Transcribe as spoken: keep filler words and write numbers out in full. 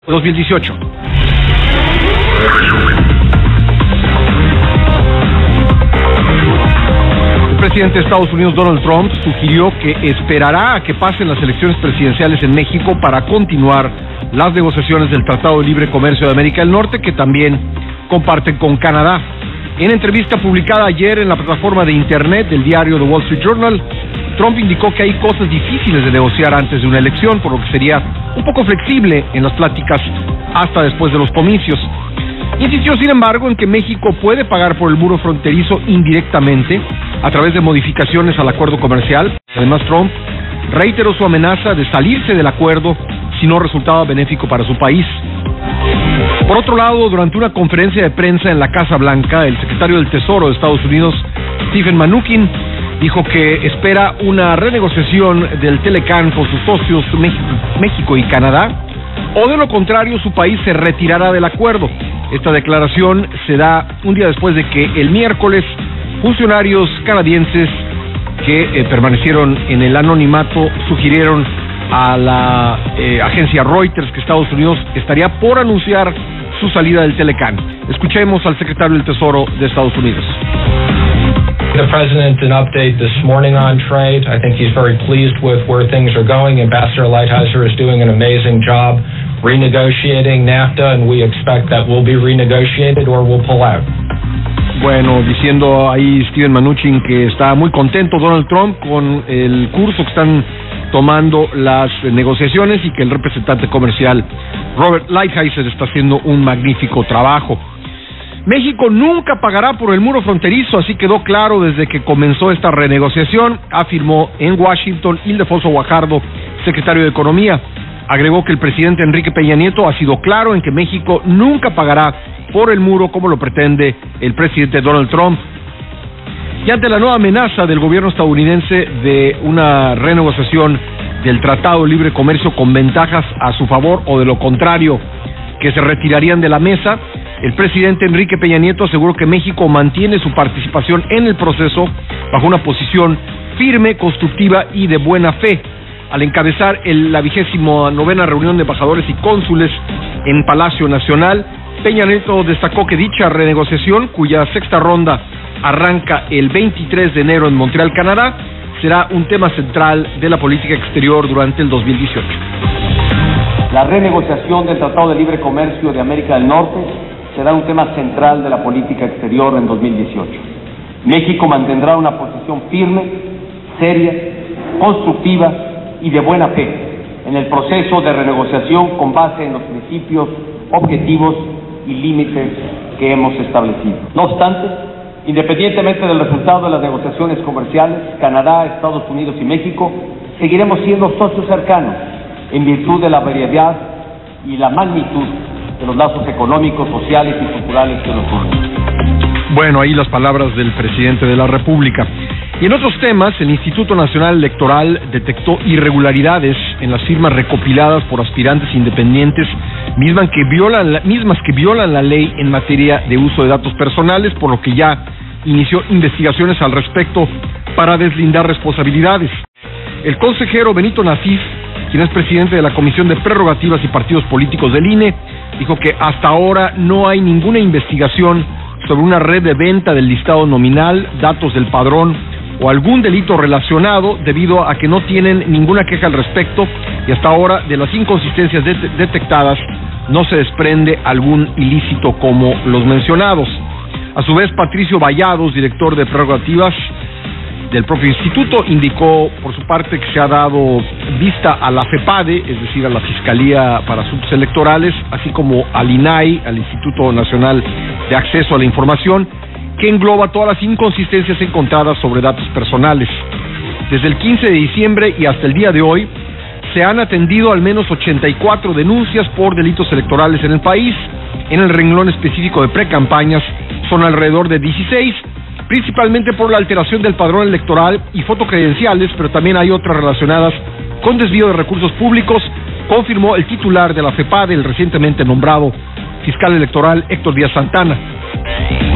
dos mil dieciocho. El presidente de Estados Unidos, Donald Trump, sugirió que esperará a que pasen las elecciones presidenciales en México para continuar las negociaciones del Tratado de Libre Comercio de América del Norte, que también comparten con Canadá. En entrevista publicada ayer en la plataforma de internet del diario The Wall Street Journal, Trump indicó que hay cosas difíciles de negociar antes de una elección, por lo que sería un poco flexible en las pláticas hasta después de los comicios. Insistió, sin embargo, en que México puede pagar por el muro fronterizo indirectamente a través de modificaciones al acuerdo comercial. Además, Trump reiteró su amenaza de salirse del acuerdo si no resultaba benéfico para su país. Por otro lado, durante una conferencia de prensa en la Casa Blanca, el secretario del Tesoro de Estados Unidos, Stephen Mnuchin, dijo que espera una renegociación del Telecán con sus socios México y Canadá, o de lo contrario su país se retirará del acuerdo. Esta declaración se da un día después de que el miércoles funcionarios canadienses que eh, permanecieron en el anonimato sugirieron a la eh, agencia Reuters que Estados Unidos estaría por anunciar su salida del Telecán. Escuchemos al secretario del Tesoro de Estados Unidos. The president an update this morning on trade. I think he's very pleased with where things are going. Ambassador Lighthizer is doing an amazing job renegotiating NAFTA, and we expect that will be renegotiated or we'll pull out. Bueno, diciendo ahí Stephen Mnuchin que está muy contento Donald Trump con el curso que están tomando las negociaciones y que el representante comercial Robert Lighthizer está haciendo un magnífico trabajo. México nunca pagará por el muro fronterizo, así quedó claro desde que comenzó esta renegociación, afirmó en Washington Ildefonso Guajardo, secretario de Economía. Agregó que el presidente Enrique Peña Nieto ha sido claro en que México nunca pagará por el muro como lo pretende el presidente Donald Trump. Y ante la nueva amenaza del gobierno estadounidense de una renegociación del Tratado de Libre Comercio con ventajas a su favor o de lo contrario, que se retirarían de la mesa, el presidente Enrique Peña Nieto aseguró que México mantiene su participación en el proceso bajo una posición firme, constructiva y de buena fe. Al encabezar el, la vigésimo novena reunión de embajadores y cónsules en Palacio Nacional, Peña Nieto destacó que dicha renegociación, cuya sexta ronda arranca el veintitrés de enero en Montreal, Canadá, será un tema central de la política exterior durante el dos mil dieciocho. La renegociación del Tratado de Libre Comercio de América del Norte será un tema central de la política exterior en dos mil dieciocho. México mantendrá una posición firme, seria, constructiva y de buena fe en el proceso de renegociación con base en los principios, objetivos y límites que hemos establecido. No obstante, independientemente del resultado de las negociaciones comerciales, Canadá, Estados Unidos y México seguiremos siendo socios cercanos en virtud de la variedad y la magnitud de los lazos económicos, sociales y culturales que nos unen. Bueno, ahí las palabras del presidente de la República. Y en otros temas, el Instituto Nacional Electoral detectó irregularidades en las firmas recopiladas por aspirantes independientes, mismas que violan la, mismas que violan la ley en materia de uso de datos personales, por lo que ya inició investigaciones al respecto para deslindar responsabilidades. El consejero Benito Nasif, quien es presidente de la Comisión de Prerrogativas y Partidos Políticos del I N E, dijo que hasta ahora no hay ninguna investigación sobre una red de venta del listado nominal, datos del padrón o algún delito relacionado, debido a que no tienen ninguna queja al respecto y hasta ahora de las inconsistencias det detectadas no se desprende algún ilícito como los mencionados. A su vez, Patricio Vallados, director de Prerrogativas del propio instituto, indicó por su parte que se ha dado vista a la FEPADE, es decir, a la Fiscalía para Asuntos Electorales, así como al I N A I, al Instituto Nacional de Acceso a la Información, que engloba todas las inconsistencias encontradas sobre datos personales. Desde el quince de diciembre y hasta el día de hoy, se han atendido al menos ochenta y cuatro denuncias por delitos electorales en el país. En el renglón específico de precampañas son alrededor de dieciséis, principalmente por la alteración del padrón electoral y fotocredenciales, pero también hay otras relacionadas con desvío de recursos públicos, confirmó el titular de la FEPADE, el recientemente nombrado fiscal electoral Héctor Díaz Santana.